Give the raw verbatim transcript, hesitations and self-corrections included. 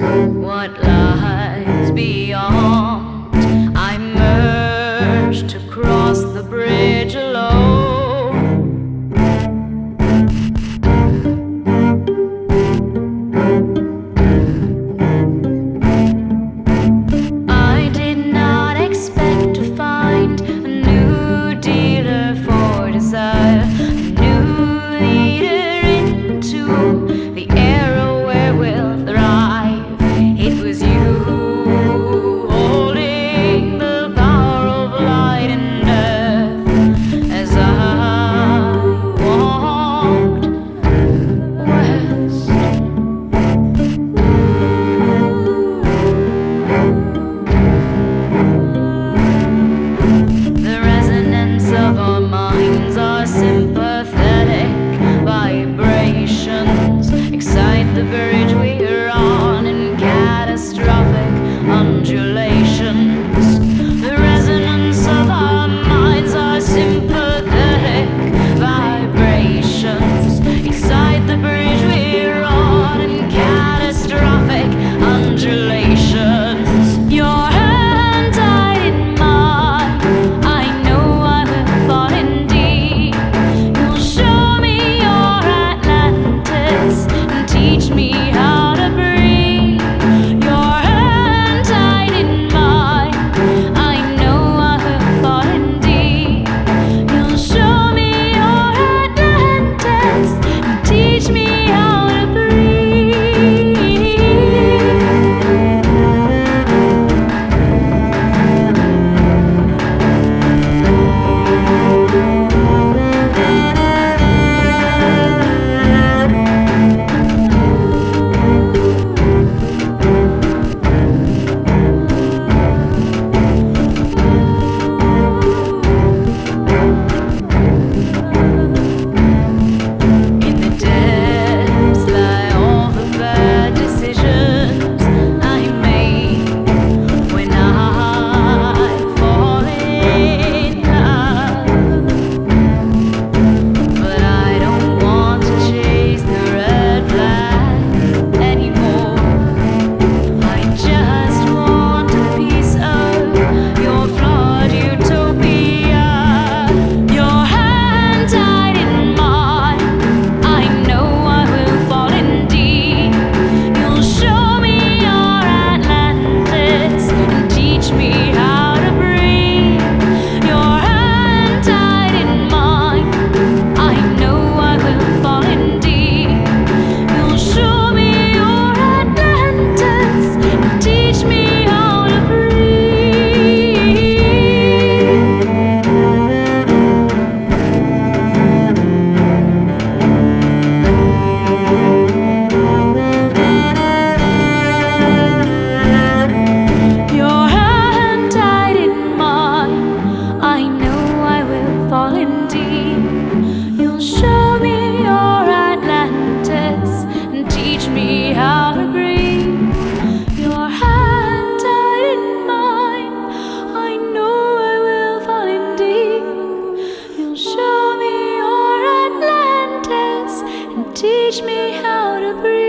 what lies beyond. I merged to cross the bridge alone. I did not expect to find a new dealer for desire, a new leader into the era where we'll thrive. It was you holding the power of light and death as I walked west. The resonance of our minds are sympathetic vibrations excite the bridge we're on in catastrophic undulations. The resonance of our minds are sympathetic vibrations excite the bridge we're on in catastrophic undulations. Your hand tied in mine, I know I will fall in deep. You'll show me your Atlantis and teach me how to breathe. Your hand tied in mine, I know I will fall in deep. You'll show me your Atlantis and teach me how to breathe. In the depths lie all the bad decisions I made when I fall in love. But I don't want to chase the red flags anymore. I just want a piece of your flawed utopia. Your hand tied in mine, I know I will fall in deep. You'll show me your Atlantis and teach me how to breathe. Your hand tied in mine, I know I will fall in deep. You'll show me your Atlantis and teach me how to breathe. Your hand tied in mine, I know I will fall in deep. You'll show me your Atlantis and teach me how to breathe. Your hand tied in mine, I know I will fall in deep. You'll show me your Atlantis and teach me how to breathe.